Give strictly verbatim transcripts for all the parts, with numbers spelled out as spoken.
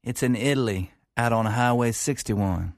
It's in Italy, out on Highway sixty-one.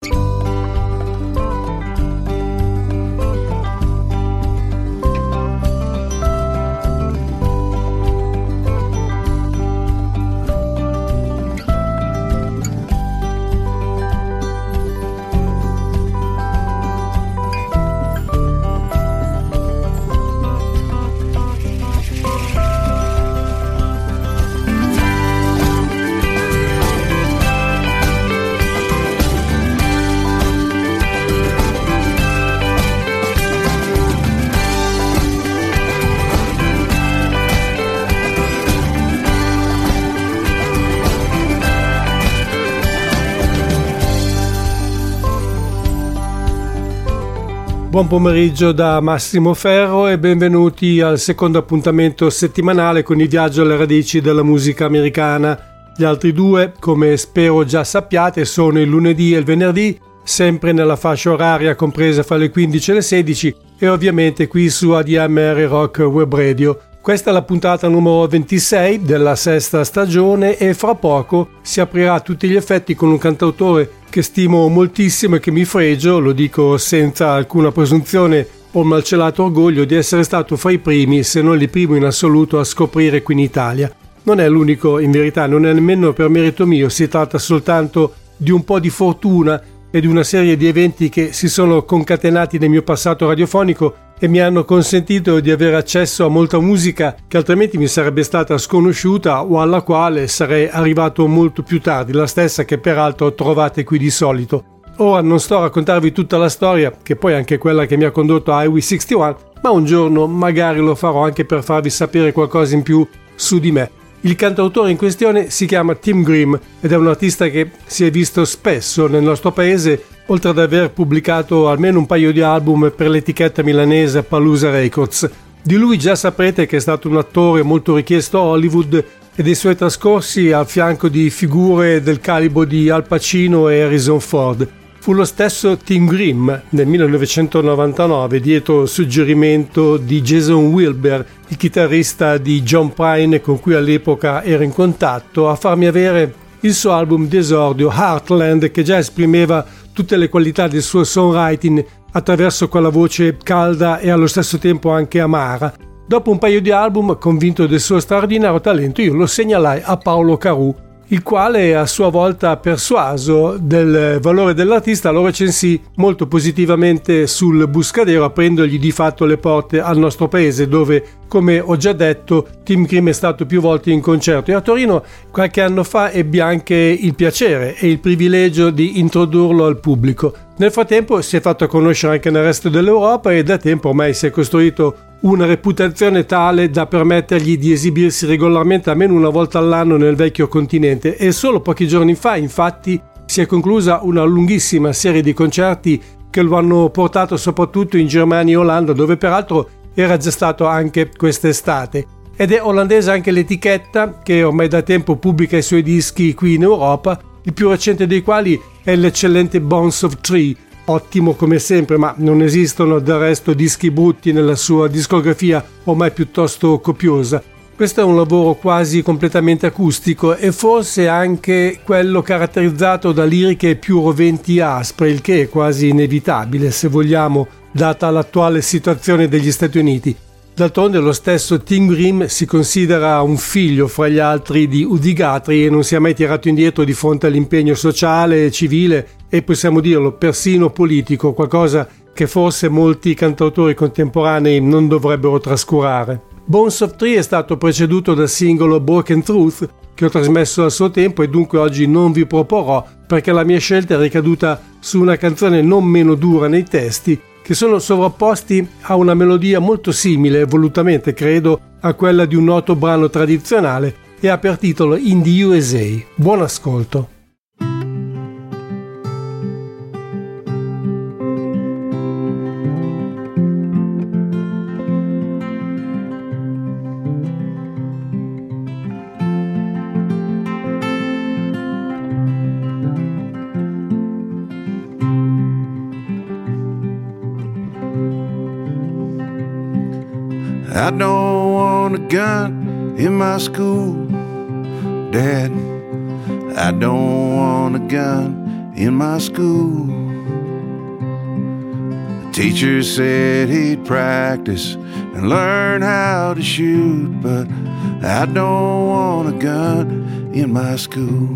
Buon pomeriggio da Massimo Ferro e benvenuti al secondo appuntamento settimanale con il viaggio alle radici della musica americana. Gli altri due, come spero già sappiate, sono il lunedì e il venerdì, sempre nella fascia oraria compresa fra le quindici e le sedici e ovviamente qui su A D M R Rock Web Radio. Questa è la puntata numero ventisei della sesta stagione e fra poco si aprirà a tutti gli effetti con un cantautore che stimo moltissimo e che mi fregio, lo dico senza alcuna presunzione o malcelato orgoglio, di essere stato fra i primi, se non il primo in assoluto, a scoprire qui in Italia. Non è l'unico, in verità, non è nemmeno per merito mio, si tratta soltanto di un po' di fortuna e di una serie di eventi che si sono concatenati nel mio passato radiofonico e mi hanno consentito di avere accesso a molta musica che altrimenti mi sarebbe stata sconosciuta o alla quale sarei arrivato molto più tardi, la stessa che peraltro trovate qui di solito. Ora non sto a raccontarvi tutta la storia, che poi è anche quella che mi ha condotto a Highway sessantuno, ma un giorno magari lo farò anche per farvi sapere qualcosa in più su di me. Il cantautore in questione si chiama Tim Grimm ed è un artista che si è visto spesso nel nostro paese, oltre ad aver pubblicato almeno un paio di album per l'etichetta milanese Palooza Records. Di lui già saprete che è stato un attore molto richiesto a Hollywood e dei suoi trascorsi al fianco di figure del calibro di Al Pacino e Harrison Ford. Fu lo stesso Tim Grimm nel millenovecentonovantanove, dietro suggerimento di Jason Wilber, il chitarrista di John Prine con cui all'epoca ero in contatto, a farmi avere il suo album d'esordio Heartland, che già esprimeva tutte le qualità del suo songwriting attraverso quella voce calda e allo stesso tempo anche amara. Dopo un paio di album, convinto del suo straordinario talento, io lo segnalai a Paolo Caru, il quale a sua volta persuaso del valore dell'artista lo recensì molto positivamente sul Buscadero, aprendogli di fatto le porte al nostro paese, dove, come ho già detto, Tim Grimm è stato più volte in concerto e a Torino qualche anno fa ebbi anche il piacere e il privilegio di introdurlo al pubblico. Nel frattempo si è fatto conoscere anche nel resto dell'Europa e da tempo ormai si è costruito una reputazione tale da permettergli di esibirsi regolarmente almeno una volta all'anno nel vecchio continente e solo pochi giorni fa infatti si è conclusa una lunghissima serie di concerti che lo hanno portato soprattutto in Germania e Olanda, dove peraltro era già stato anche quest'estate. Ed è olandese anche l'etichetta che ormai da tempo pubblica i suoi dischi qui in Europa, il più recente dei quali è l'eccellente Bones of Tree, ottimo come sempre, ma non esistono del resto dischi brutti nella sua discografia ormai piuttosto copiosa. Questo è un lavoro quasi completamente acustico e forse anche quello caratterizzato da liriche più roventi e aspre, il che è quasi inevitabile se vogliamo, data l'attuale situazione degli Stati Uniti. D'altronde lo stesso Tim Grimm si considera un figlio fra gli altri di Udi Guthrie e non si è mai tirato indietro di fronte all'impegno sociale e civile e possiamo dirlo persino politico, qualcosa che forse molti cantautori contemporanei non dovrebbero trascurare. Bones of Tree è stato preceduto dal singolo Broken Truth che ho trasmesso al suo tempo e dunque oggi non vi proporrò perché la mia scelta è ricaduta su una canzone non meno dura nei testi che sono sovrapposti a una melodia molto simile, volutamente credo, a quella di un noto brano tradizionale e ha per titolo In the U S A. Buon ascolto. I don't want a gun in my school, Dad. I don't want a gun in my school. The teacher said he'd practice and learn how to shoot, but I don't want a gun in my school.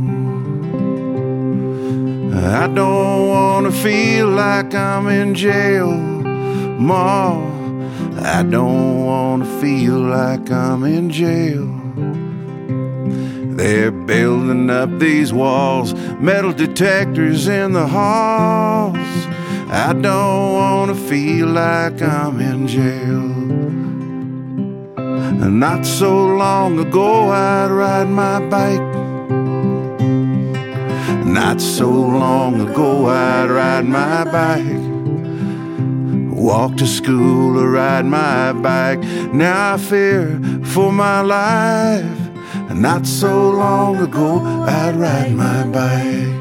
I don't want to feel like I'm in jail, Ma. I don't want to feel like I'm in jail. They're building up these walls, metal detectors in the halls. I don't want to feel like I'm in jail. Not so long ago I'd ride my bike. Not so long ago I'd ride my bike. Walk to school or ride my bike. Now I fear for my life. Not so long ago I'd ride my bike.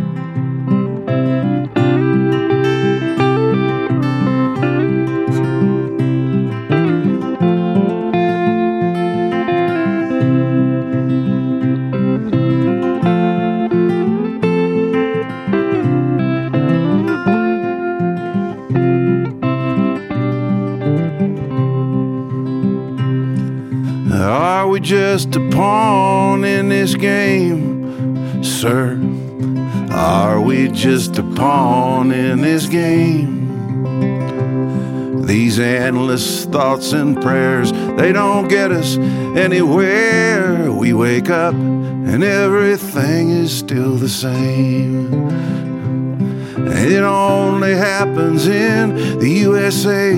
Are we just a pawn in this game, sir? Are we just a pawn in this game? These endless thoughts and prayers, they don't get us anywhere. We wake up and everything is still the same. It only happens in the U S A.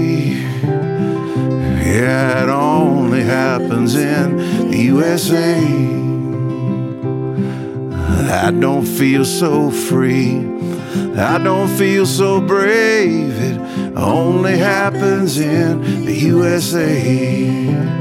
Yeah, it only happens in the U S A. I don't feel so free. I don't feel so brave. It only happens in the U S A.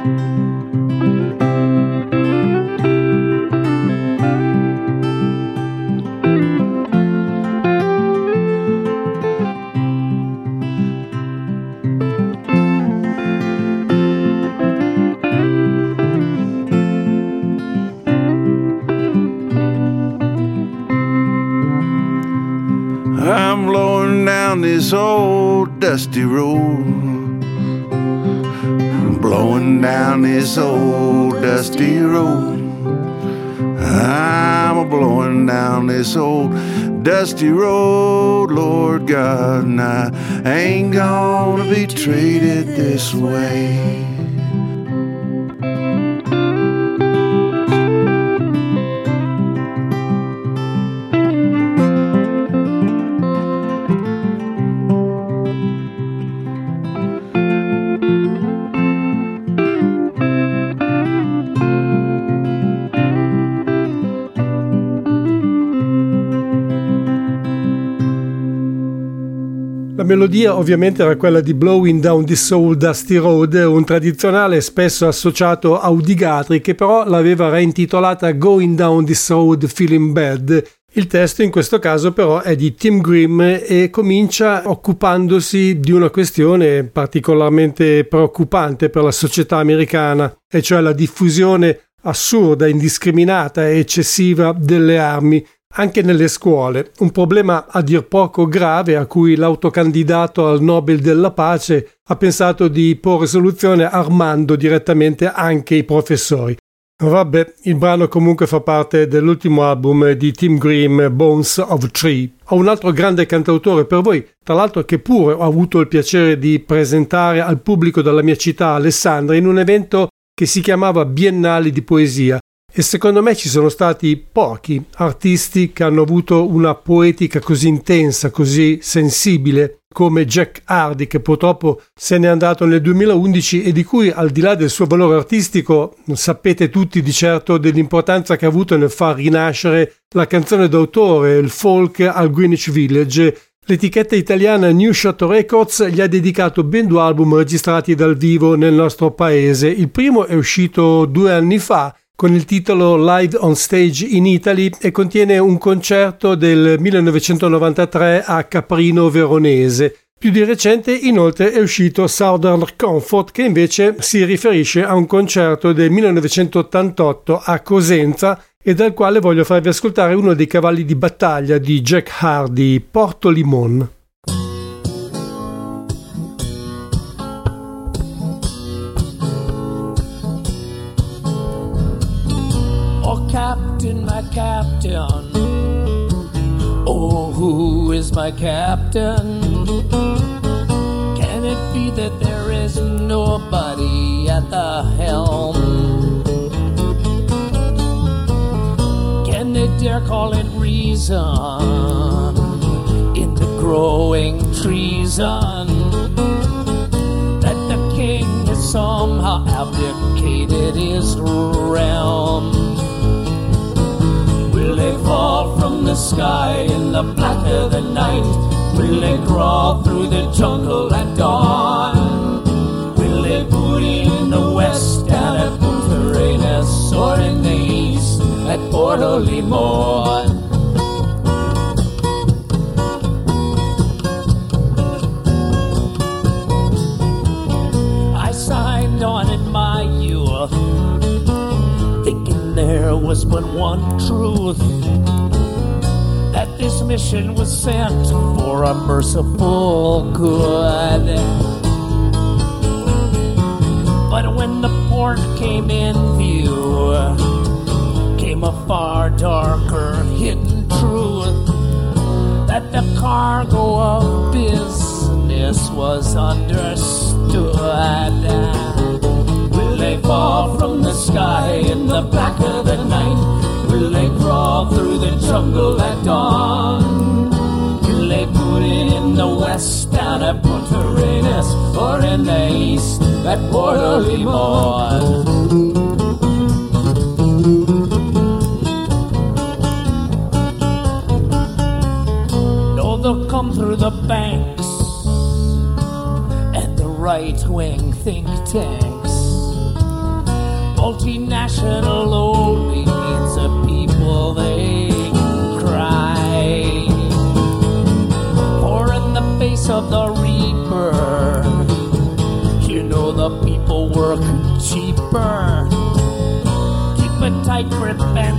I'm blowing down this old dusty road. I'm blowing down this old dusty road. I'm blowing down this old dusty road, Lord God, and I ain't gonna be treated this way. La melodia ovviamente era quella di Blowing Down This Old Dusty Road, un tradizionale spesso associato a Woody Guthrie, che però l'aveva reintitolata Going Down This Road Feeling Bad. Il testo in questo caso però è di Tim Grimm e comincia occupandosi di una questione particolarmente preoccupante per la società americana, e cioè la diffusione assurda, indiscriminata e eccessiva delle armi anche nelle scuole, un problema a dir poco grave a cui l'autocandidato al Nobel della pace ha pensato di porre soluzione armando direttamente anche i professori. Vabbè, il brano comunque fa parte dell'ultimo album di Tim Grimm, Bones of Tree. Ho un altro grande cantautore per voi, tra l'altro che pure ho avuto il piacere di presentare al pubblico della mia città, Alessandria, in un evento che si chiamava Biennale di Poesia. E secondo me ci sono stati pochi artisti che hanno avuto una poetica così intensa, così sensibile come Jack Hardy, che purtroppo se n'è andato nel duemilaundici e di cui, al di là del suo valore artistico, sapete tutti di certo dell'importanza che ha avuto nel far rinascere la canzone d'autore, il folk al Greenwich Village. L'etichetta italiana New Shot Records gli ha dedicato ben due album registrati dal vivo nel nostro paese. Il primo è uscito due anni fa con il titolo Live on Stage in Italy e contiene un concerto del millenovecentonovantatré a Caprino Veronese. Più di recente inoltre è uscito Southern Comfort, che invece si riferisce a un concerto del millenovecentottantotto a Cosenza e dal quale voglio farvi ascoltare uno dei cavalli di battaglia di Jack Hardy, Porto Limon. Oh, Captain, my Captain, oh, who is my Captain? Can it be that there is nobody at the helm? Can they dare call it reason in the growing treason that the king has somehow abdicated his realm? Will they fall from the sky in the black of the night? Will they crawl through the jungle at dawn? Will they booty in the west down at Punta Arenas, or in the east at Porto Limon? I signed on in my youth, thinking there was but one truth, that this mission was sent for a merciful good. But when the port came in view, came a far darker hidden truth, that the cargo of business was understood. Will they fall from the sky in the black of the night? Will they crawl through the jungle at dawn? Will they put it in the west down at Punta Arenas, or in the east at Porto Limon? No, they'll come through the banks and the right-wing think tanks. Multinational only means a people they cry. For in the face of the reaper, you know the people work cheaper. Keep a tight grip and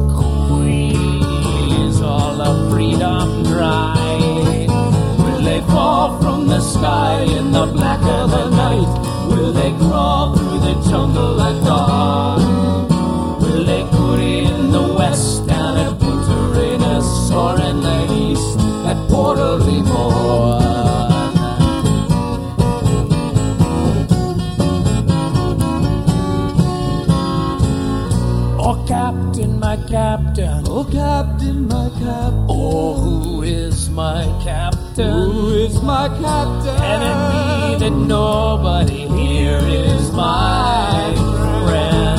squeeze all the freedom dry. Will they fall from the sky in the black of the night? Will they crawl through the jungle at dawn? Will they put it in the west down at Punta Arenas, or in the east at Porto Limon? Oh, Captain, my Captain, oh, Captain, my Captain, oh, who is my Captain? Who is my Captain? Can it be that nobody here is my friend?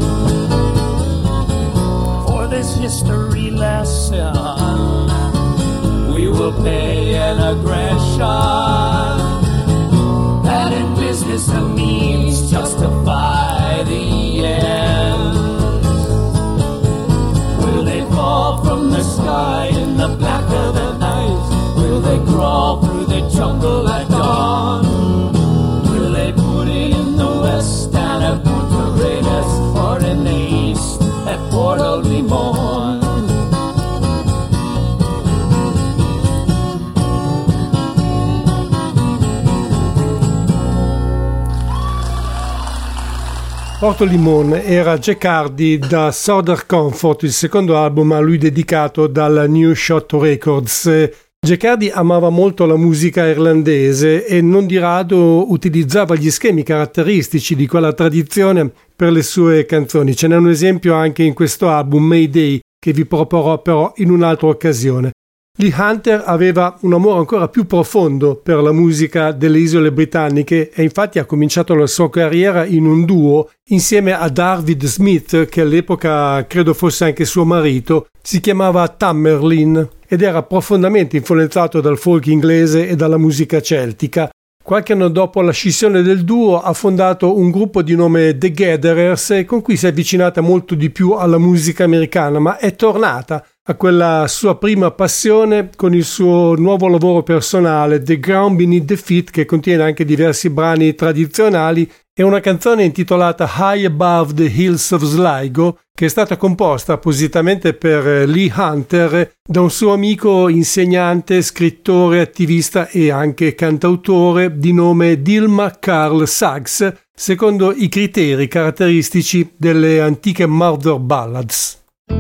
For this history lesson, we will pay an aggression that in business the means justify the end. Will they fall from the sky in the black of the night? Will they crawl through the jungle at dawn? Will they put it in the west down at Punta Arenas, or in the east at Porto Limon? Porto Limon era Jack Hardy da Southern Comfort, il secondo album a lui dedicato dalla New Shot Records. Jack Hardy amava molto la musica irlandese e non di rado utilizzava gli schemi caratteristici di quella tradizione per le sue canzoni. Ce n'è un esempio anche in questo album, Mayday, che vi proporrò però in un'altra occasione. Lee Hunter aveva un amore ancora più profondo per la musica delle isole britanniche e infatti ha cominciato la sua carriera in un duo insieme a David Smith, che all'epoca credo fosse anche suo marito. Si chiamava Tamerlane ed era profondamente influenzato dal folk inglese e dalla musica celtica. Qualche anno dopo la scissione del duo ha fondato un gruppo di nome The Gatherers, con cui si è avvicinata molto di più alla musica americana, ma è tornata a quella sua prima passione con il suo nuovo lavoro personale, The Ground Beneath the Feet, che contiene anche diversi brani tradizionali è una canzone intitolata High Above the Hills of Sligo, che è stata composta appositamente per Lee Hunter da un suo amico insegnante, scrittore, attivista e anche cantautore di nome Dilma Carl Suggs, secondo i criteri caratteristici delle antiche Murder Ballads.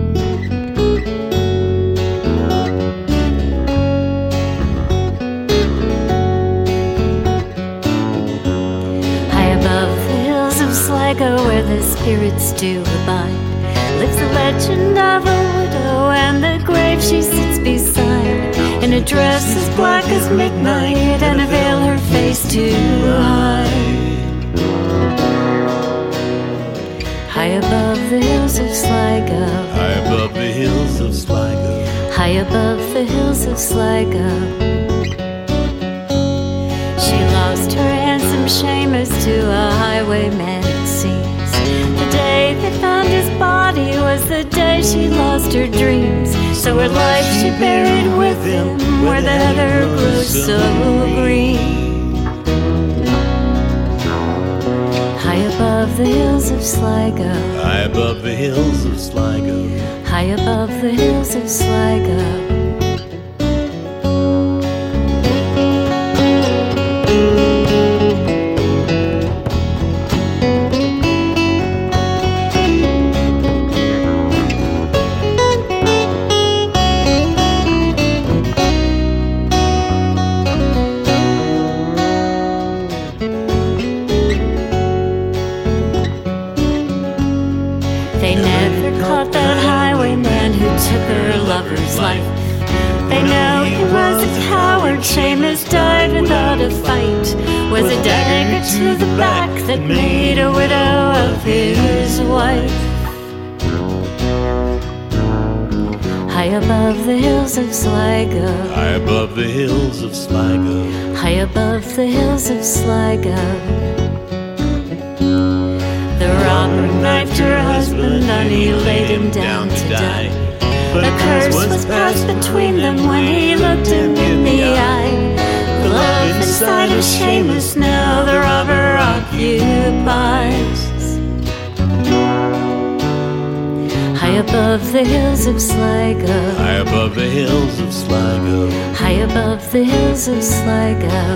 Sligo, where the spirits do abide, lives the legend of a widow and the grave she sits beside, in a dress as black as midnight and a veil her face to hide. High above the hills of Sligo, high above the hills of Sligo, high above the hills of Sligo, she lost her handsome Seamus to a highwayman, it seems. The day they found his body was the day she lost her dreams. So her life she buried with him where the heather grew so green. High above the hills of Sligo, high above the hills of Sligo, high above the hills of Sligo. Seamus died without a fight, was a dagger to the back that made a widow of his wife. High above the hills of Sligo, high above the hills of Sligo, high above the hills of Sligo, the robber knifed her husband and he laid him down to die. But a curse was passed between them when he looked him in the eye. The love inside of Seamus now the robber occupies. High above the hills of Sligo, high above the hills of Sligo, high above the hills of Sligo.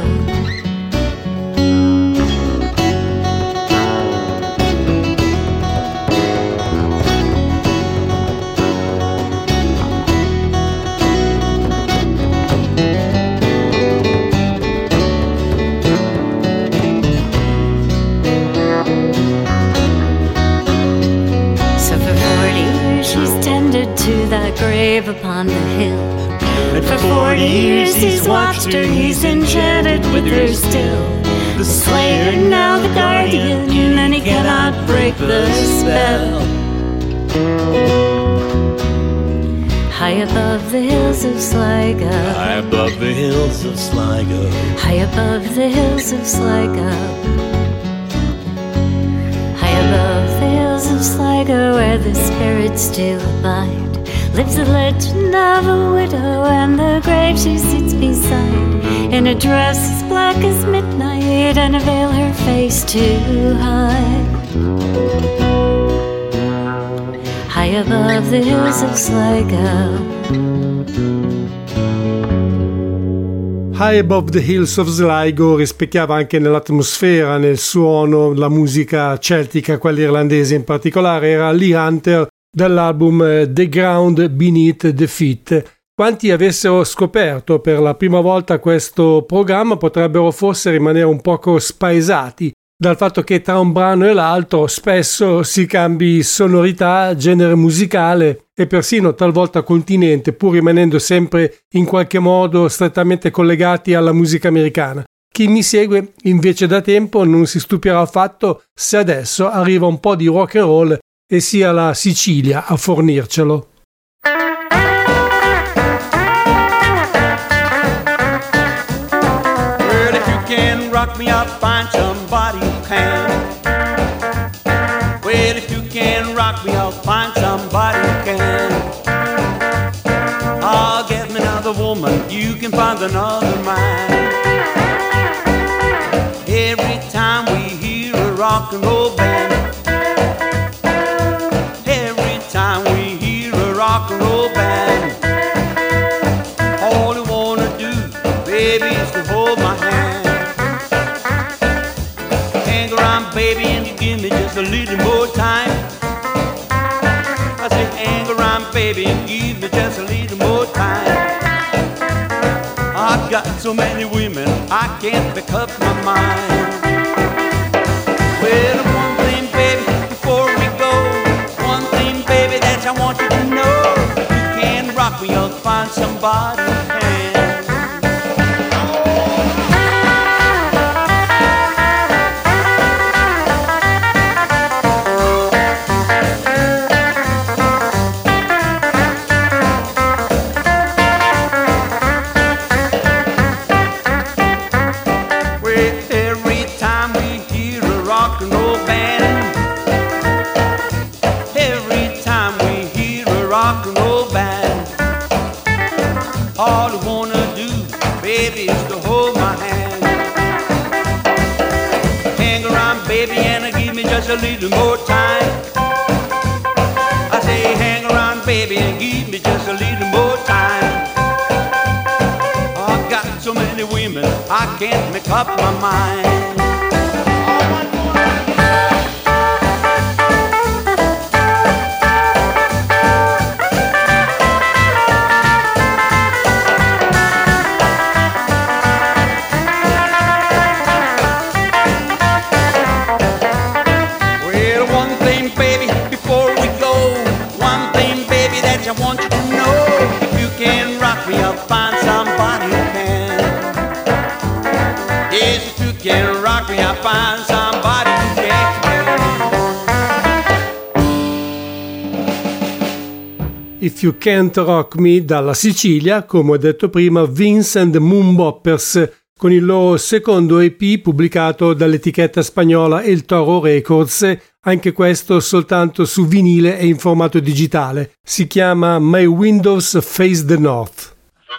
Grave upon the hill. But for forty years he's watched her, he's enchanted with her still. The slayer, now the guardian, and he cannot break the spell. High above the hills of Sligo, high above the hills of Sligo, high above the hills of Sligo, high above the hills of Sligo, where the spirits do abide, lives the legend of a widow and the grave she sits beside, in a dress as black as midnight and a veil her face to hide. High above the hills of Sligo, High Above the Hills of Sligo rispecchiava anche nell'atmosfera, nel suono, la musica celtica, quella irlandese in particolare. Era Lee Hunter dall'album The Ground Beneath the Feet. Quanti avessero scoperto per la prima volta questo programma potrebbero forse rimanere un poco spaesati dal fatto che tra un brano e l'altro spesso si cambi sonorità, genere musicale e persino talvolta continente, pur rimanendo sempre in qualche modo strettamente collegati alla musica americana. Chi mi segue invece da tempo non si stupirà affatto se adesso arriva un po' di rock and roll e sia la Sicilia a fornircelo. Well, if you can rock me up, find somebody who can. Well, if you can rock me up, find somebody who can. I'll get me another woman, you can find another man. Every time we hear a rock rock and roll band. Every time we hear a rock and roll band, all you wanna do, baby, is to hold my hand. Hang around, baby, and you give me just a little more time. I say hang around, baby, and give me just a little more time. I've got so many women, I can't make up my mind. Well, one thing, baby, before we go, one thing, baby, that I want you to know. You can rock me, you'll find somebody who can. Just a little more time. I say hang around, baby, and give me just a little more time. I've got so many women, I can't make up my mind. I want you to know, if you can rock me, I'll find somebody who can. Yes, if you can rock me, I'll find somebody who can. If You Can't Rock Me dalla Sicilia, come ho detto prima, Vince and the Moonboppers, con il loro secondo E P pubblicato dall'etichetta spagnola El Toro Records, anche questo soltanto su vinile e in formato digitale. Si chiama My Windows Face the North.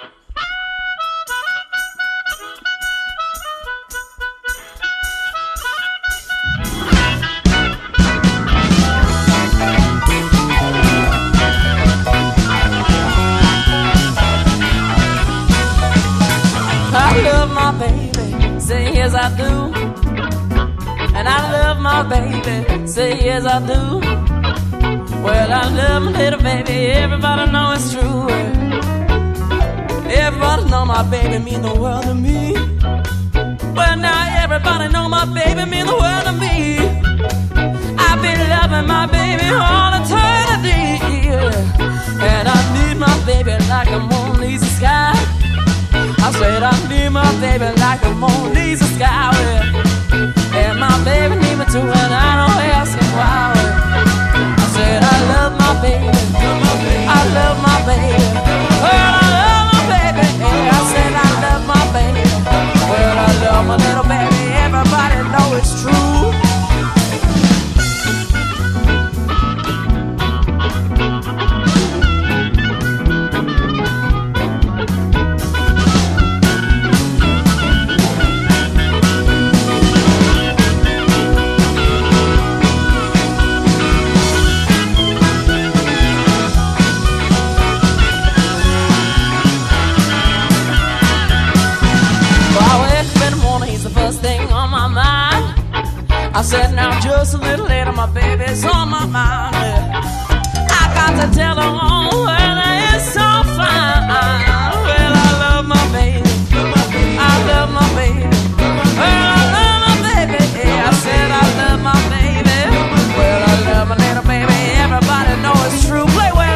I love my baby, say yes I do. And I love my baby, say yes I do. Well, I love my little baby, everybody know it's true. Everybody know my baby mean the world to me. Well, now everybody know my baby mean the world to me. I've been loving my baby all eternity. And I need my baby like a Mona Lisa sky. I said I need my baby like a Mona Lisa sky. And my baby need me too, and I don't ask him why. I said I love my baby, I love my baby. Well, I love my baby, yeah, I said I love my baby. Well, I love my little baby, everybody know it's true. I said now just a little later my baby's on my mind. I got to tell her all that it's so fine. Well, I love my baby, I love my baby. Well, I love my baby, yeah, I said I love my baby. Well, I love my little baby, everybody know it's true. Play well.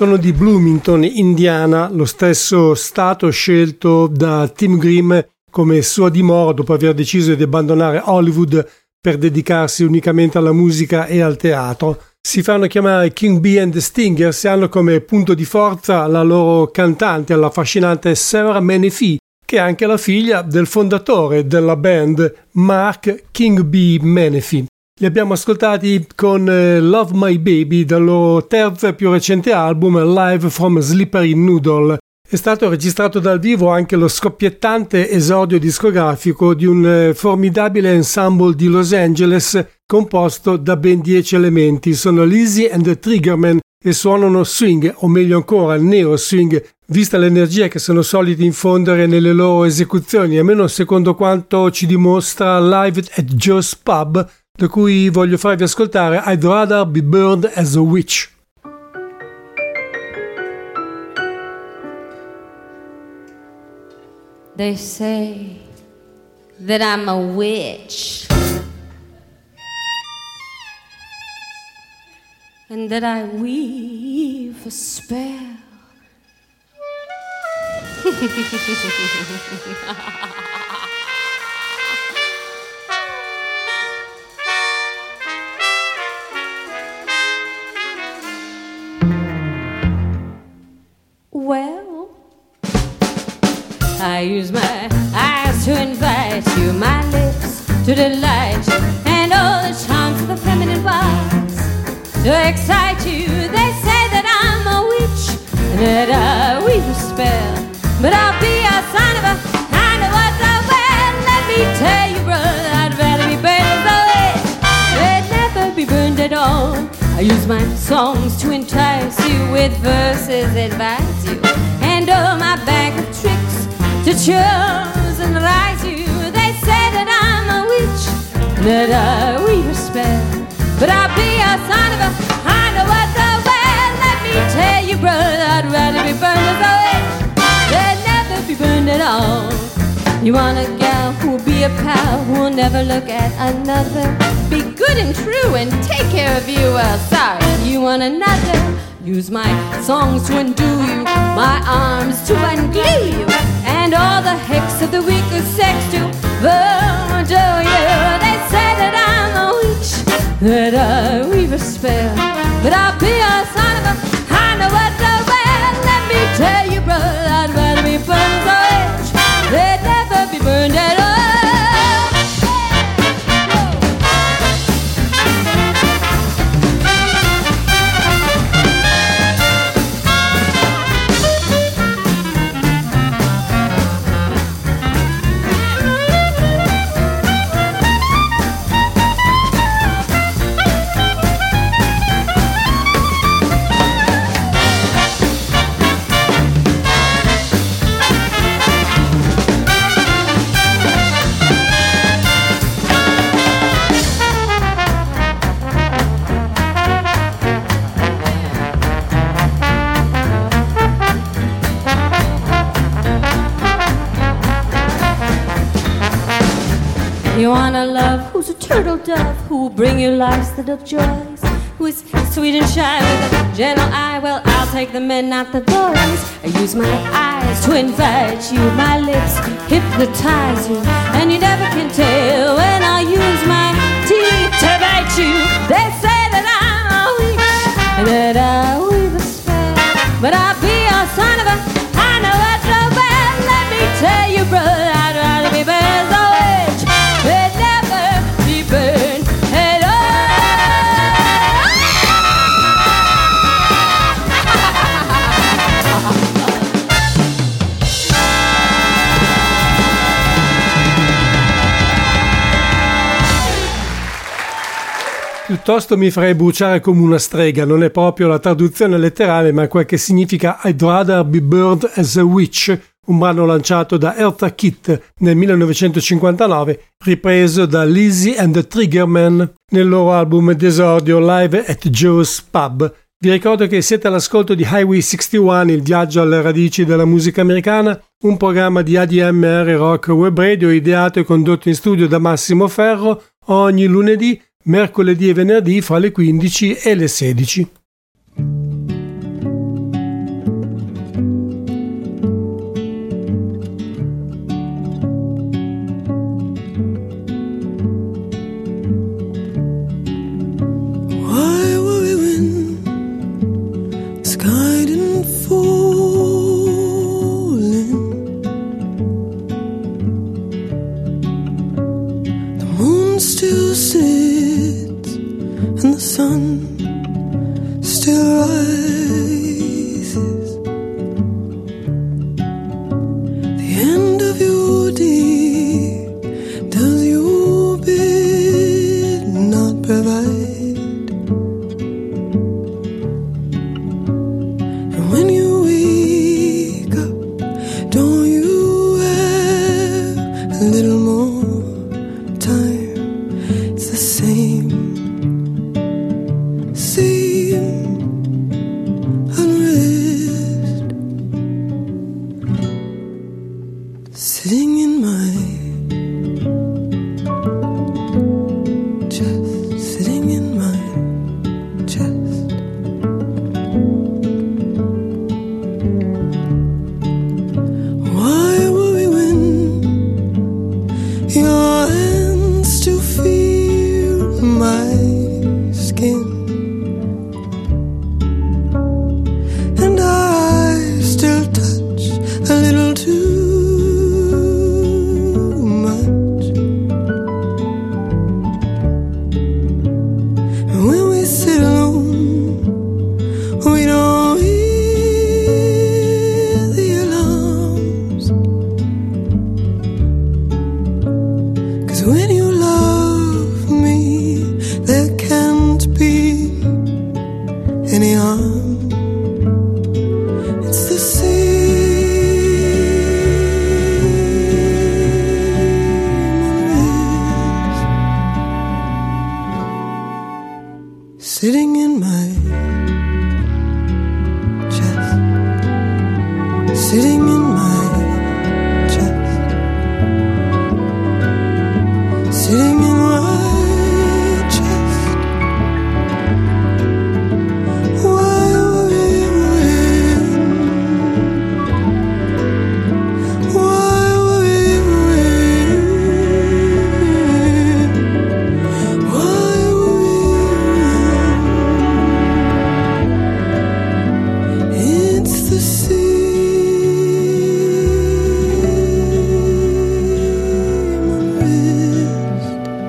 sono di Bloomington, Indiana, lo stesso stato scelto da Tim Grimm come sua dimora dopo aver deciso di abbandonare Hollywood per dedicarsi unicamente alla musica e al teatro. Si fanno chiamare King Bee and the Stingers e hanno come punto di forza la loro cantante, l'affascinante Sarah Menefee, che è anche la figlia del fondatore della band, Mark King Bee Menefee. Li abbiamo ascoltati con Love My Baby dal loro terzo e più recente album Live from Slippery Noodle. È stato registrato dal vivo anche lo scoppiettante esordio discografico di un formidabile ensemble di Los Angeles composto da ben dieci elementi. Sono Lizzy and the Triggermen e suonano swing, o meglio ancora neo swing, vista l'energia che sono soliti infondere nelle loro esecuzioni, almeno secondo quanto ci dimostra Live at Joe's Pub, da cui voglio farvi ascoltare I'd Rather Be Burned as a Witch. They say that I'm a witch and that I weave a spell. Well, I use my eyes to invite you, my lips to delight you, and all the charms of the feminine bars to excite you. They say that I'm a witch and that I weave a spell, but I'll be a sign of a kind of what I wear. Let me tell you, brother, I'd rather be burned as a witch. They'd never be burned at all. I use my songs to entice you, with verses advise you, and all my bag of tricks to choose and rise you. They say that I'm a witch, that I weave a spell, but I'll be a sign of a kind of what the well. Let me tell you, brother, I'd rather be burned as a witch. They'd never be burned at all. You want a gal who'll be a pal, who'll never look at another, be good and true and take care of you. Well, sorry, you want another. Use my songs to undo you, my arms to unglue you, and all the hex of the weaker sex to voodoo you. They say that I'm a witch, that I weave a spell, but I'll be a son of a kind of what the well. Let me tell you, brother, I'd rather be burned as a witch. They'd never be burned at all. You want a love who's a turtle dove, who'll bring you life's little joys, who is sweet and shy with a gentle eye. Well, I'll take the men, not the boys. I use my eyes to invite you, my lips hypnotize you, and you never can tell when I use my teeth to bite you. They say that I'm a witch and that I weave a spell, but I'll be a son of a I know what's so bad. Let me tell you, brother, I'd rather be burned as a witch. They'd never be burned at all. Piuttosto mi farei bruciare come una strega, non è proprio la traduzione letterale, ma quel che significa I'd rather be burned as a witch, un brano lanciato da Eartha Kitt nel millenovecentocinquantanove, ripreso da Lizzy and the Triggermen nel loro album d'esordio Live at Joe's Pub. Vi ricordo che siete all'ascolto di Highway sessantuno, il viaggio alle radici della musica americana, un programma di A D M R Rock Web Radio ideato e condotto in studio da Massimo Ferro ogni lunedì, mercoledì e venerdì fra le quindici e le sedici. still sits and the sun still rises. The end of your day, does your bed not provide? And when you wake up, don't you have a little more time? It's the same, same unrest, sitting in my chest, sitting in my chest. Why worry when your hands still feel my skin, and I still touch a little too much? And when we sit alone, we don't hear the alarms. 'Cause when you love me, there can't be any harm. It's the same, sitting in my chest, sitting in my chest, sitting in my chest. Why worry when? Why worry when? Why worry when? It's the same unrest.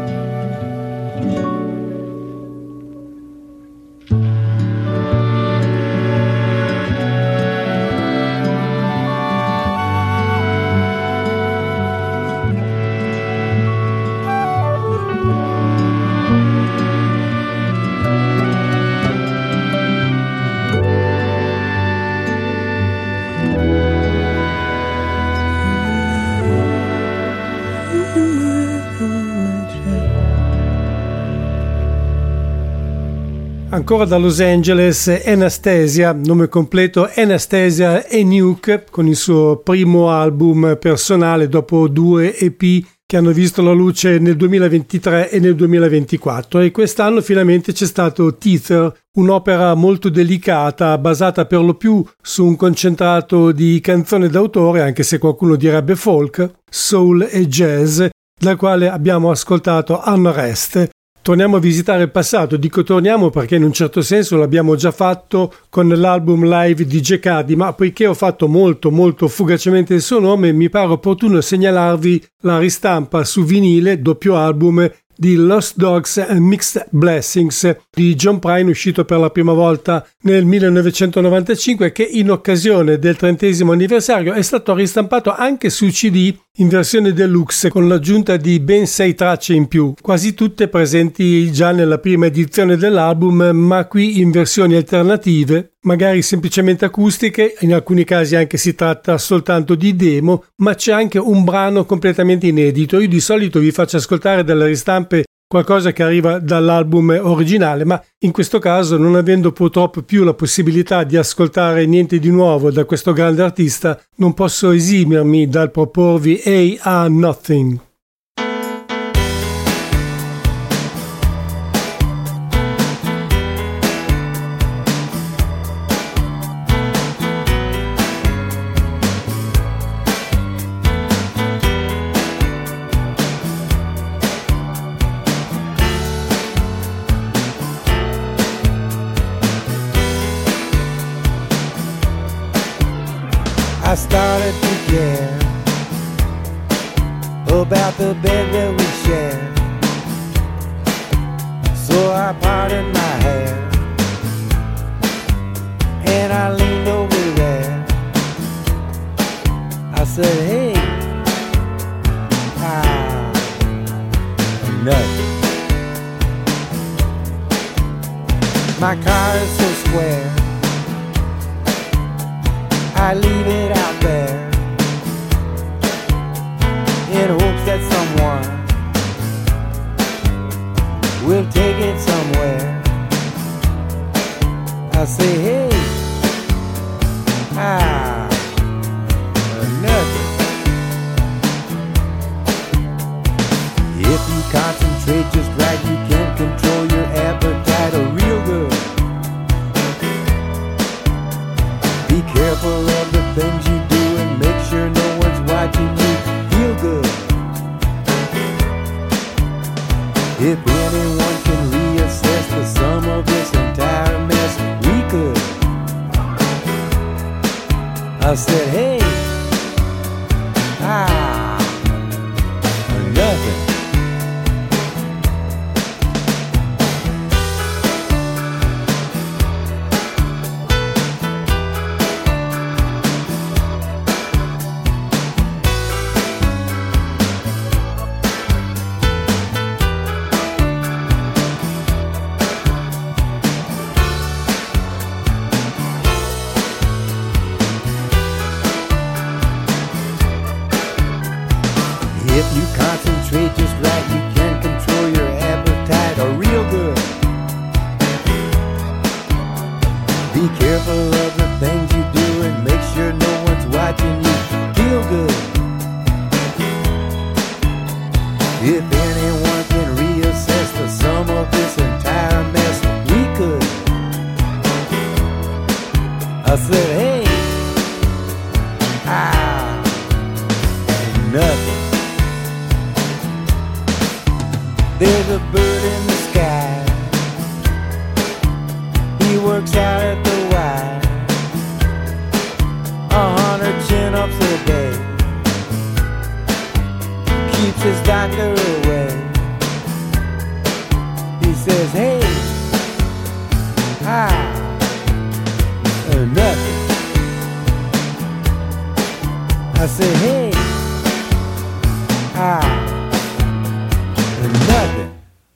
Ancora da Los Angeles, Anastasia, nome completo Anastasia Enoch, con il suo primo album personale dopo due E P che hanno visto la luce nel duemilaventitré e nel duemilaventiquattro, e quest'anno finalmente c'è stato Teether, un'opera molto delicata basata per lo più su un concentrato di canzoni d'autore, anche se qualcuno direbbe folk, soul e jazz, dal quale abbiamo ascoltato Unrest. Torniamo a visitare il passato, dico torniamo perché in un certo senso l'abbiamo già fatto con l'album live di Jack Hardy, ma poiché ho fatto molto molto fugacemente il suo nome, mi pare opportuno segnalarvi la ristampa su vinile, doppio album, di Lost Dogs and Mixed Blessings di John Prine, uscito per la prima volta nel millenovecentonovantacinque, che in occasione del trentesimo anniversario è stato ristampato anche su C D in versione deluxe con l'aggiunta di ben sei tracce in più, quasi tutte presenti già nella prima edizione dell'album, ma qui in versioni alternative, magari semplicemente acustiche, in alcuni casi anche si tratta soltanto di demo, ma c'è anche un brano completamente inedito. Io di solito vi faccio ascoltare dalle ristampe qualcosa che arriva dall'album originale, ma in questo caso, non avendo purtroppo più la possibilità di ascoltare niente di nuovo da questo grande artista, non posso esimermi dal proporvi Hey Ah Nothing. I started to care about the bed that we shared. I parted my hair and I leaned over there. I said, hey, ah, nothing. My car is so square, I leave it out there in hopes that someone will take it somewhere. I say, hey, ah, nothing. If you concentrate just right, you can control your appetite real good. Be careful of the things you do and make sure no one's watching you. Feel good. If anyone can reassess the sum of this entire mess, we could. I said, hey, ah, nothing. If you concentrate just right, you can control your appetite or real good. Be careful of the things you do and make sure no one's watching you. Feel good. If anyone can reassess the sum of this entire mess, we could. I said, hey, ah, nothing. There's a bird in the sky. He works out at the Y. A hundred chin-ups a day. Keeps his doctor away. He says, hey, ah, uh, nothing. I say, hey, ah, nothing.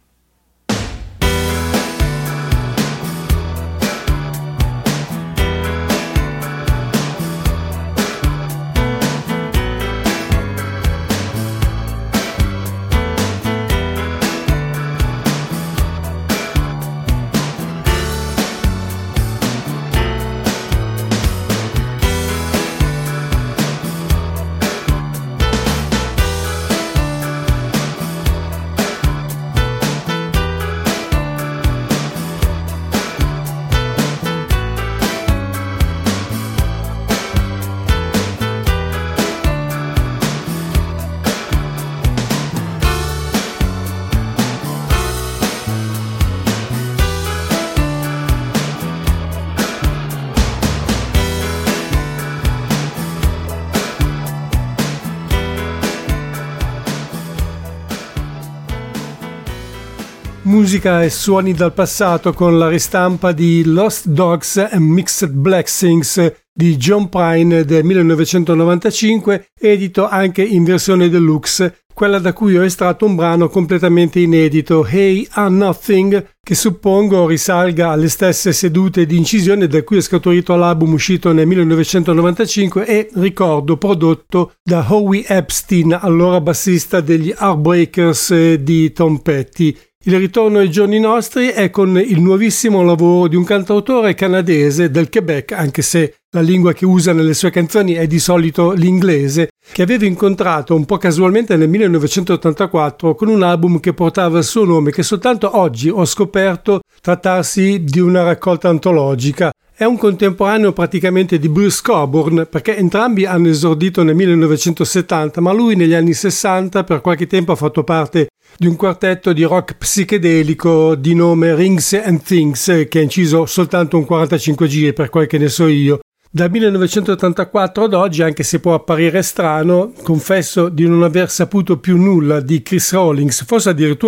Musica e suoni dal passato con la ristampa di Lost Dogs and Mixed Blessings di John Prine del millenovecentonovantacinque, edito anche in versione deluxe, quella da cui ho estratto un brano completamente inedito, Hey I'm Nothing, che suppongo risalga alle stesse sedute di incisione da cui è scaturito l'album uscito nel millenovecentonovantacinque e, ricordo, prodotto da Howie Epstein, allora bassista degli Heartbreakers di Tom Petty. Il ritorno ai giorni nostri è con il nuovissimo lavoro di un cantautore canadese del Quebec, anche se la lingua che usa nelle sue canzoni è di solito l'inglese, che avevo incontrato un po' casualmente nel millenovecentottantaquattro con un album che portava il suo nome, che soltanto oggi ho scoperto trattarsi di una raccolta antologica. È un contemporaneo praticamente di Bruce Cockburn, perché entrambi hanno esordito nel millenovecentosettanta, ma lui negli anni sessanta per qualche tempo ha fatto parte di un quartetto di rock psichedelico di nome Rings and Things, che ha inciso soltanto un quarantacinque giri per quel che ne so io. Dal millenovecentottantaquattro ad oggi, anche se può apparire strano, confesso di non aver saputo più nulla di Chris Rawlings, forse addirittura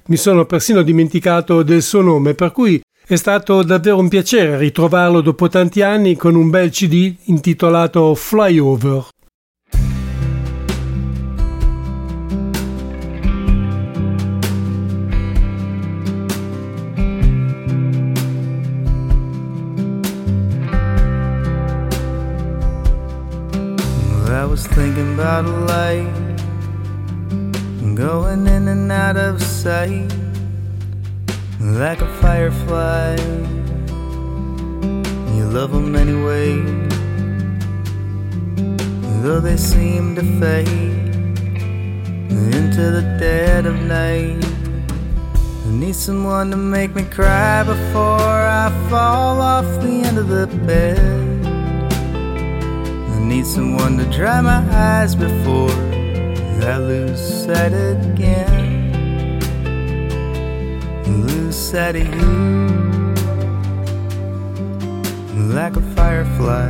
mi sono persino dimenticato del suo nome, per cui è stato davvero un piacere ritrovarlo dopo tanti anni con un bel C D intitolato Flyover. I was thinking about a light going in and out of sight like a firefly. You love them anyway, though they seem to fade into the dead of night. I need someone to make me cry before I fall off the end of the bed. I need someone to dry my eyes before I lose sight again. Lose sight of you like a firefly.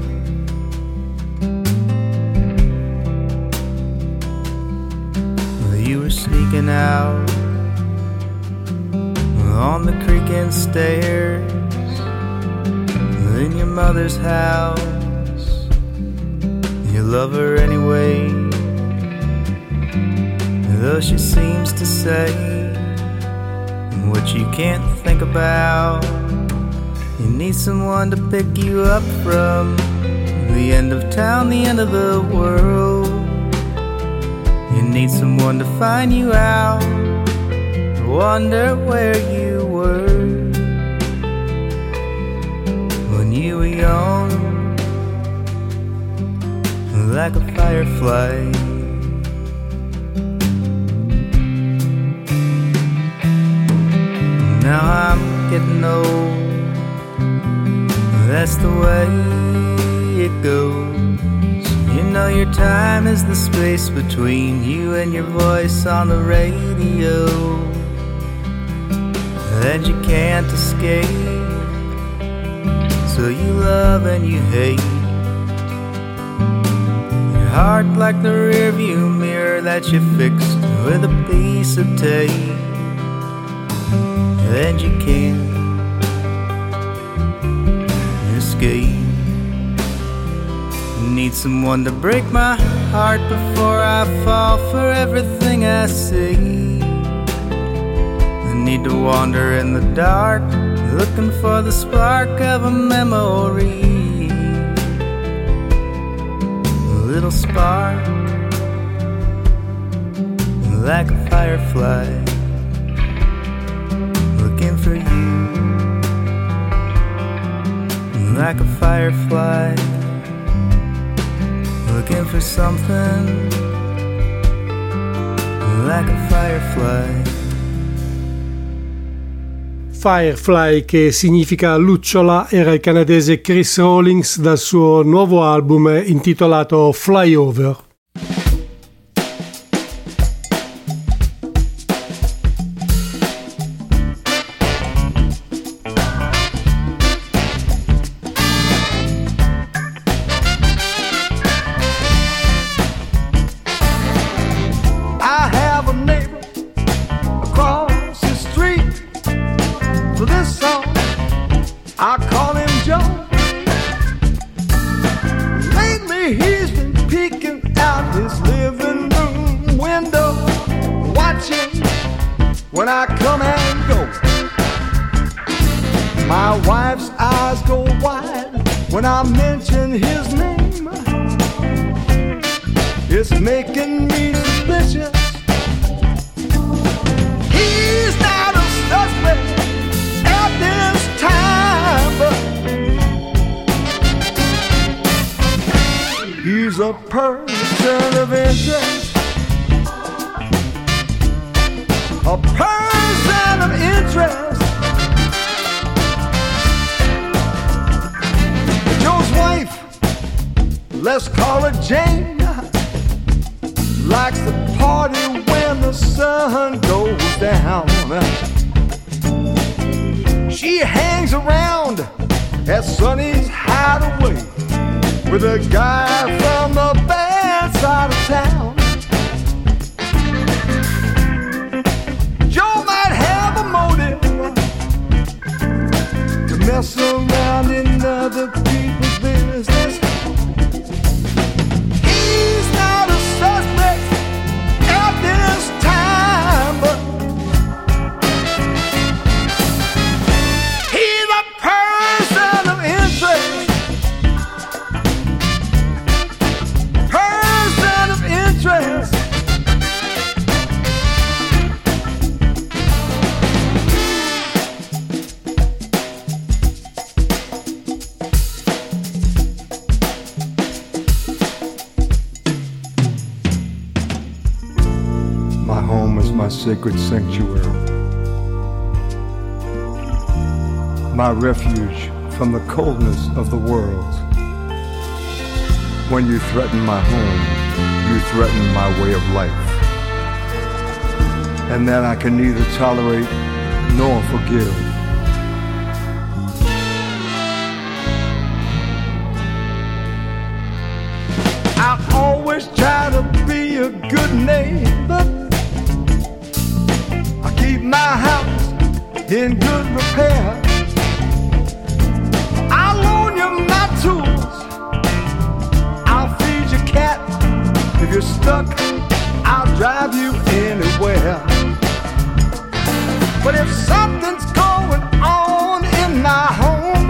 You were sneaking out on the creaking stairs in your mother's house. You love her anyway, though she seems to say what you can't think about. You need someone to pick you up from the end of town, the end of the world. You need someone to find you out, wonder where you were when you were young, like a firefly. Now I'm getting old, that's the way it goes. You know your time is the space between you and your voice on the radio that you can't escape. So you love and you hate, your heart like the rearview mirror that you fixed with a piece of tape. And you can't escape. Need someone to break my heart before I fall for everything I see. I need to wander in the dark, looking for the spark of a memory. A little spark, like a firefly, looking for you, like a firefly, looking for something, like a firefly. Firefly, che significa lucciola, era il canadese Chris Rawlings dal suo nuovo album intitolato Flyover. When I come and go, my wife's eyes go wide when I mention his name. It's making me suspicious. He's not a suspect at this time, but he's a person of interest. A person of interest. Joe's wife, let's call her Jane, likes to party when the sun goes down. She hangs around at Sonny's hideaway with a guy from the bad side of town. Joe mess around in other people's business. He's not a suspect at this time, but he's a person of interest. Person of interest. My sacred sanctuary, my refuge from the coldness of the world. When you threaten my home, you threaten my way of life, and that I can neither tolerate nor forgive. I always try to be a good neighbor. Keep my house in good repair. I'll loan you my tools. I'll feed your cat. If you're stuck, I'll drive you anywhere. But if something's going on in my home,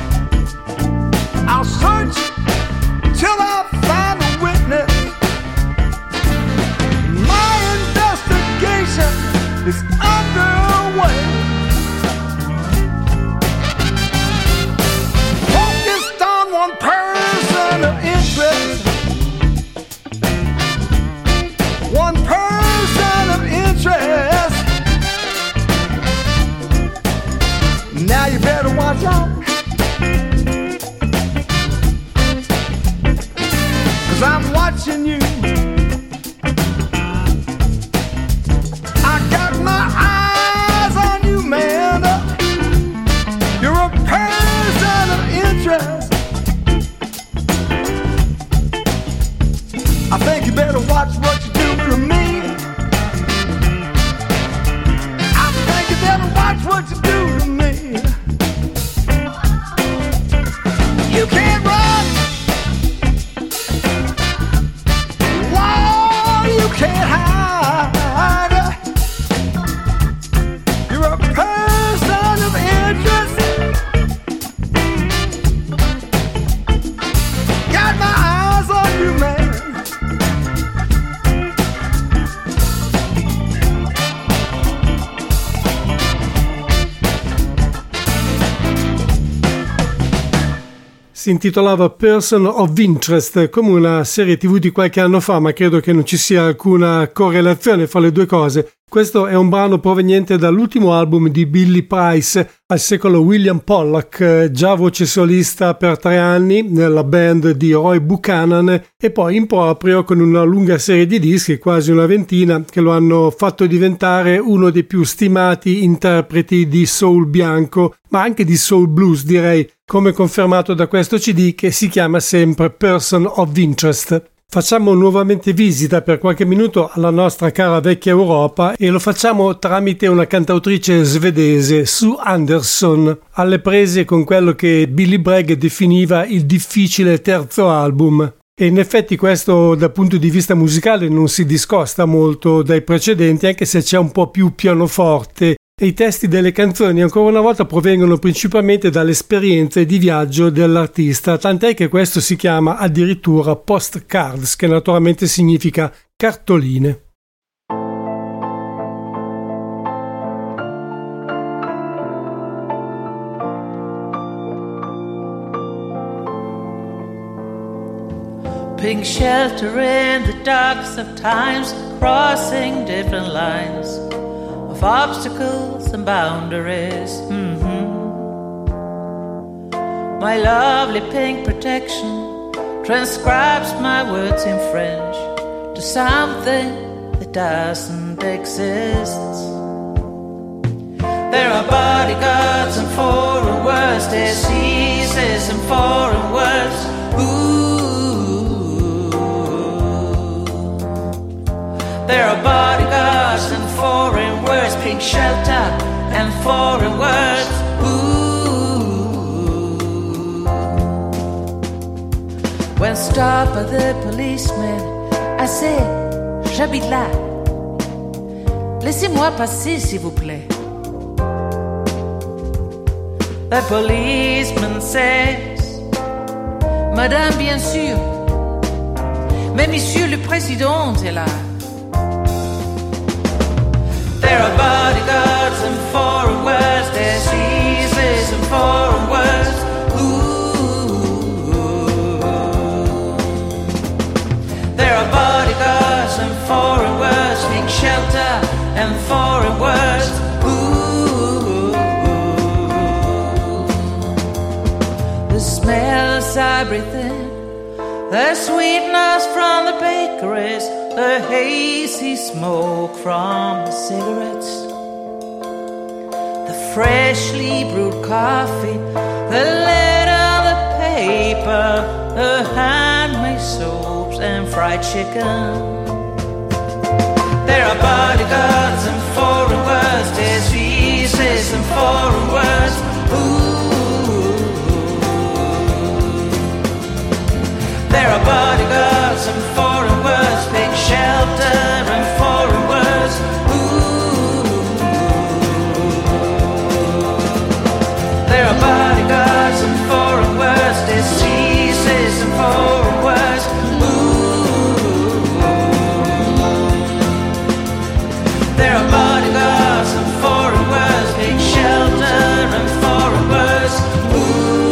I'll search till I find a witness. My investigation is underway. Focused on one person of interest. One person of interest. Now you better watch out, 'cause I'm watching you. My eyes on you, man. You're a person of interest. I think you better watch what you do to me. I think you better watch what you do to me. You can't run. Whoa, you can't hide. Si intitolava Person of Interest, come una serie tivù di qualche anno fa, ma credo che non ci sia alcuna correlazione fra le due cose. Questo è un brano proveniente dall'ultimo album di Billy Price, al secolo William Pollack, già voce solista per tre anni nella band di Roy Buchanan e poi in proprio con una lunga serie di dischi, quasi una ventina, che lo hanno fatto diventare uno dei più stimati interpreti di soul bianco, ma anche di soul blues direi, come confermato da questo C D che si chiama sempre Person of Interest. Facciamo nuovamente visita per qualche minuto alla nostra cara vecchia Europa e lo facciamo tramite una cantautrice svedese, Sue Anderson, alle prese con quello che Billy Bragg definiva il difficile terzo album. E in effetti questo dal punto di vista musicale non si discosta molto dai precedenti, anche se c'è un po' più pianoforte. E i testi delle canzoni ancora una volta provengono principalmente dalle esperienze di viaggio dell'artista, tant'è che questo si chiama addirittura postcards, che naturalmente significa cartoline. Pink shelter in the darkest of times, crossing different lines of obstacles and boundaries. Mm-hmm. My lovely pink protection transcribes my words in French to something that doesn't exist. There are bodyguards and foreign words, diseases and foreign words. Ooh. There are bodyguards and foreign words, pink shelter and foreign words. Ooh. When stopped by the policeman, I said, j'habite là. Laissez-moi passer, s'il vous plaît. The policeman says, Madame, bien sûr, mais Monsieur le Président est là. There are bodyguards and foreign words, there's eases and foreign words. Ooh. There are bodyguards and foreign words, take shelter and foreign words. Ooh. The smells I breathe in, the sweetness from the bakeries, the hazy smoke from the cigarettes, the freshly brewed coffee, the letter, the paper, the handmade soaps and fried chicken. There are bodyguards and foreign words, there's visas and foreign words. Ooh. There are bodyguards and foreign words, big shelter and foreign words. Ooh. There are bodyguards and foreign words, diseases and foreign words. Ooh. There are bodyguards and foreign words, big shelter and foreign words. Ooh.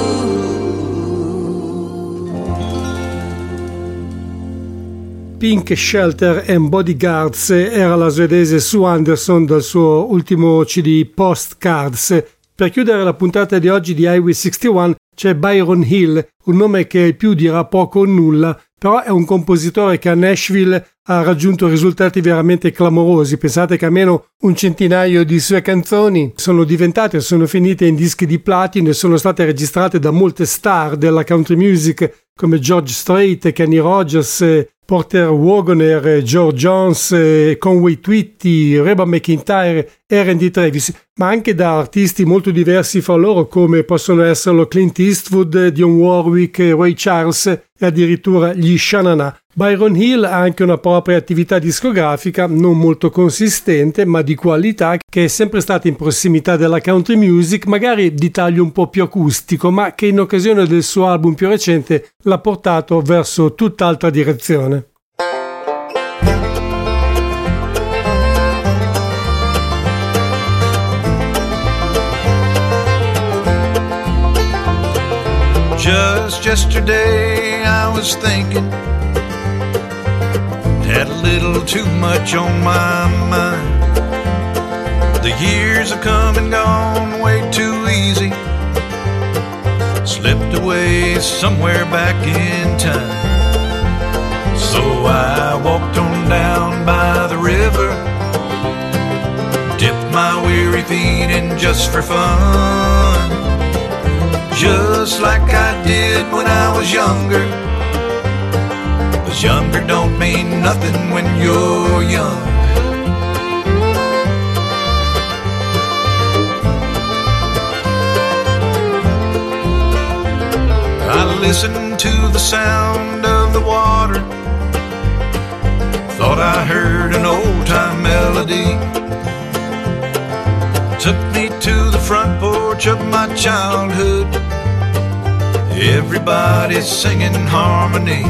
Pink Shelter and Bodyguards era la svedese Sue Anderson dal suo ultimo C D Postcards. Per chiudere la puntata di oggi di Highway sessantuno c'è Byron Hill, un nome che più dirà poco o nulla, però è un compositore che a Nashville ha raggiunto risultati veramente clamorosi. Pensate che almeno un centinaio di sue canzoni sono diventate, sono finite in dischi di platino e sono state registrate da molte star della country music come George Strait, Kenny Rogers, Porter Wagoner, George Jones, Conway Twitty, Reba McEntire e Randy Travis, ma anche da artisti molto diversi fra loro come possono esserlo Clint Eastwood, Dionne Warwick, Ray Charles e addirittura gli Sha Na Na. Byron Hill ha anche una propria attività discografica non molto consistente ma di qualità, che è sempre stata in prossimità della country music, magari di taglio un po' più acustico, ma che in occasione del suo album più recente l'ha portato verso tutt'altra direzione. Just yesterday I was thinking, had a little too much on my mind. The years have come and gone way too easy, slipped away somewhere back in time. So I walked on down by the river, dipped my weary feet in just for fun, just like I did when I was younger. 'Cause younger don't mean nothing when you're young. I listened to the sound of the water, thought I heard an old-time melody. Took me to the front porch of my childhood, everybody's singing harmony.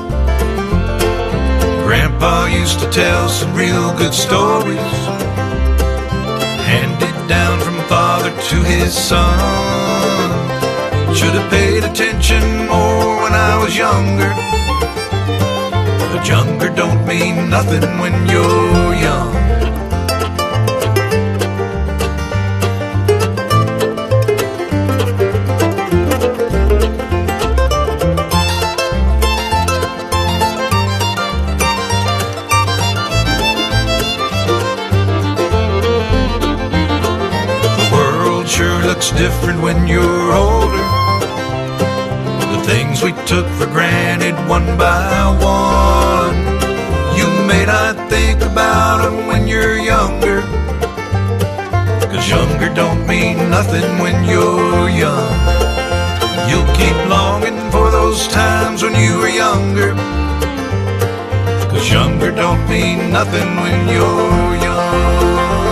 Grandpa used to tell some real good stories, handed down from father to his son. Should have paid attention more when I was younger, but younger don't mean nothing when you're young. Different when you're older. The things we took for granted one by one, you may not think about them when you're younger. 'Cause younger don't mean nothing when you're young. You'll keep longing for those those times when you were younger. 'Cause younger don't mean nothing when you're young.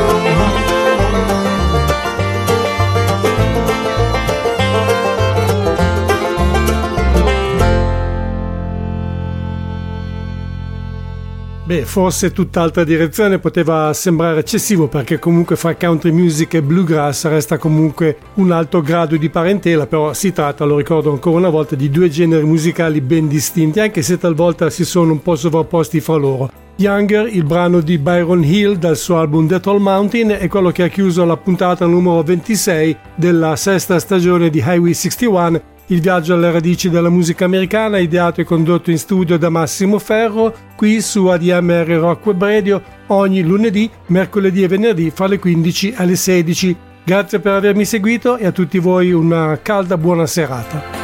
Beh, forse tutt'altra direzione poteva sembrare eccessivo, perché comunque fra country music e bluegrass resta comunque un alto grado di parentela, però si tratta, lo ricordo ancora una volta, di due generi musicali ben distinti, anche se talvolta si sono un po' sovrapposti fra loro. Younger, il brano di Byron Hill dal suo album The Tall Mountain, è quello che ha chiuso la puntata numero ventisei della sesta stagione di Highway sessantuno, il viaggio alle radici della musica americana, ideato e condotto in studio da Massimo Ferro, qui su A D M R Rock Web Radio, ogni lunedì, mercoledì e venerdì fra le quindici alle sedici. Grazie per avermi seguito e a tutti voi una calda buona serata.